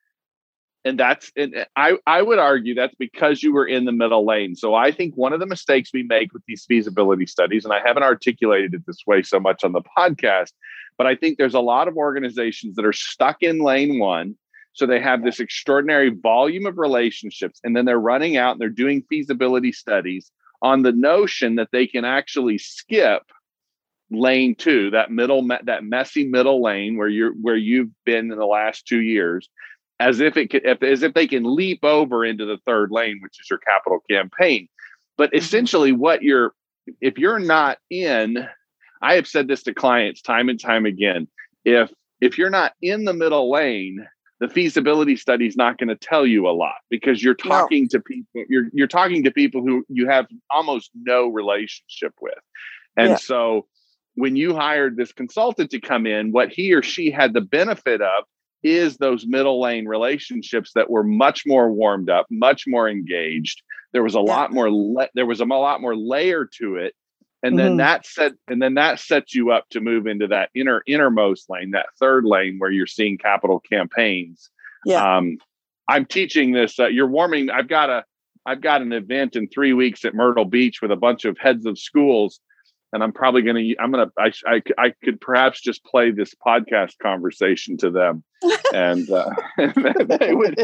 and that's, and I, I would argue that's because you were in the middle lane. So I think one of the mistakes we make with these feasibility studies, and I haven't articulated it this way so much on the podcast, but I think there's a lot of organizations that are stuck in lane one. So they have this extraordinary volume of relationships, and then they're running out and they're doing feasibility studies on the notion that they can actually skip lane two, that middle, that messy middle lane where you're, where you've been in the last two years, as if it could, if, as if they can leap over into the third lane, which is your capital campaign. But essentially what you're, if you're not in, I have said this to clients time and time again, if, if you're not in the middle lane, the feasibility study is not going to tell you a lot, because you're talking no. to people, you're, you're talking to people who you have almost no relationship with. And yeah. so when you hired this consultant to come in, what he or she had the benefit of is those middle lane relationships that were much more warmed up, much more engaged. There was a yeah. lot more, le- there was a lot more layer to it. And then mm-hmm. that set, and then that sets you up to move into that inner innermost lane, that third lane where you're seeing capital campaigns. Yeah. Um, I'm teaching this. Uh, you're warming. I've got a, I've got an event in three weeks at Myrtle Beach with a bunch of heads of schools, and I'm probably going to. I'm going to. I, I I could perhaps just play this podcast conversation to them, and uh, they would.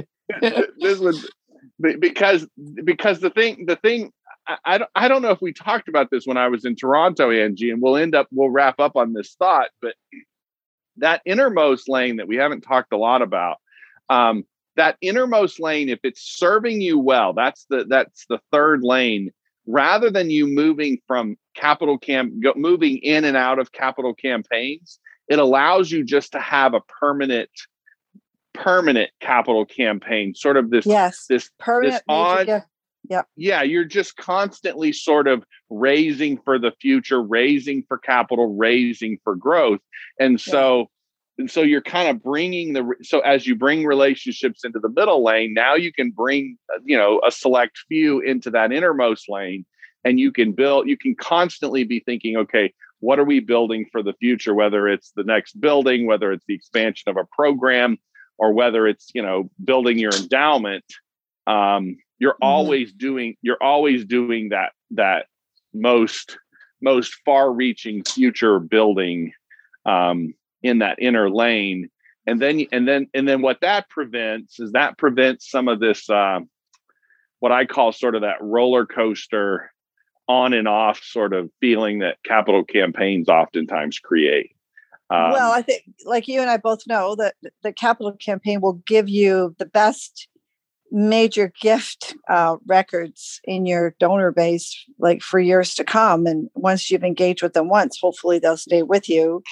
This would because because the thing the thing. I don't, I don't know if we talked about this when I was in Toronto, Angie, and we'll end up, we'll wrap up on this thought, but that innermost lane that we haven't talked a lot about, um, that innermost lane, if it's serving you well, that's the, that's the third lane, rather than you moving from capital camp, go, moving in and out of capital campaigns, it allows you just to have a permanent, permanent capital campaign, sort of this, yes, this, permanent this on, yeah. Yeah. Yeah. You're just constantly sort of raising for the future, raising for capital, raising for growth. And so, yeah. and so you're kind of bringing the, so as you bring relationships into the middle lane, now you can bring, you know, a select few into that innermost lane, and you can build, you can constantly be thinking, okay, what are we building for the future? Whether it's the next building, whether it's the expansion of a program, or whether it's, you know, building your endowment. Um, You're mm-hmm. always doing, you're always doing that, that most, most far reaching future building um, in that inner lane. And then, and then, and then what that prevents is that prevents some of this, uh, what I call sort of that roller coaster on and off sort of feeling that capital campaigns oftentimes create. Um, well, I think like you and I both know that the capital campaign will give you the best major gift uh, records in your donor base, like for years to come. And once you've engaged with them once, hopefully they'll stay with you.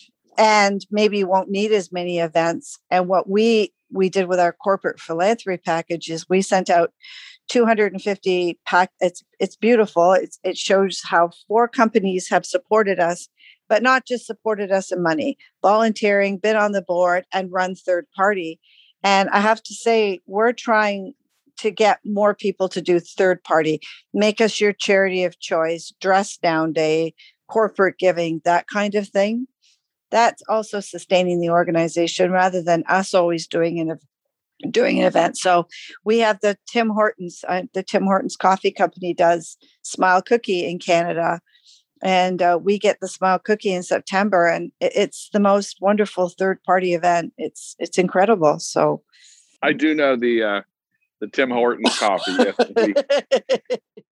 And maybe you won't need as many events. And what we we did with our corporate philanthropy package is we sent out two hundred fifty pack. It's it's beautiful. It's, it shows how four companies have supported us, but not just supported us in money, volunteering, been on the board, and run third party. And I have to say, we're trying to get more people to do third party, make us your charity of choice, dress down day, corporate giving, that kind of thing. That's also sustaining the organization rather than us always doing an doing an event. So we have the Tim Hortons, uh, the Tim Hortons Coffee Company does Smile Cookie in Canada. And uh, we get the Smile Cookie in September, and it, it's the most wonderful third-party event. It's it's incredible. So, I do know the uh, the Tim Hortons coffee. Yes,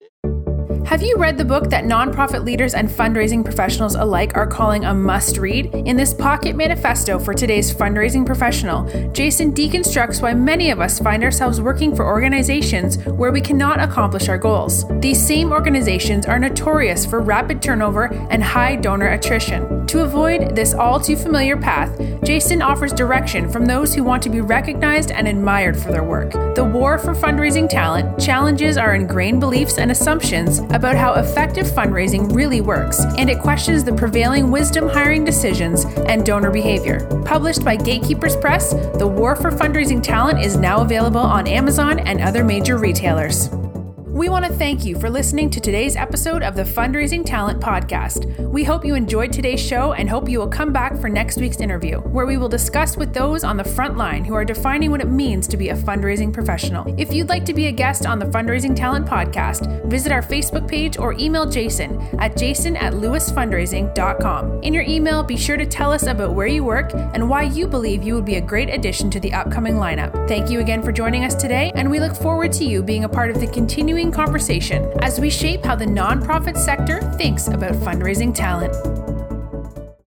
Have you read the book that nonprofit leaders and fundraising professionals alike are calling a must-read? In this pocket manifesto for today's fundraising professional, Jason deconstructs why many of us find ourselves working for organizations where we cannot accomplish our goals. These same organizations are notorious for rapid turnover and high donor attrition. To avoid this all-too-familiar path, Jason offers direction from those who want to be recognized and admired for their work. The war for fundraising talent challenges our ingrained beliefs and assumptions about how effective fundraising really works, and it questions the prevailing wisdom hiring decisions and donor behavior. Published by Gatekeepers Press, The War for Fundraising Talent is now available on Amazon and other major retailers. We want to thank you for listening to today's episode of the Fundraising Talent Podcast. We hope you enjoyed today's show and hope you will come back for next week's interview, where we will discuss with those on the front line who are defining what it means to be a fundraising professional. If you'd like to be a guest on the Fundraising Talent Podcast, visit our Facebook page or email Jason at jason at lewis fundraising dot com. In your email, be sure to tell us about where you work and why you believe you would be a great addition to the upcoming lineup. Thank you again for joining us today, and we look forward to you being a part of the continuing conversation as we shape how the nonprofit sector thinks about fundraising talent.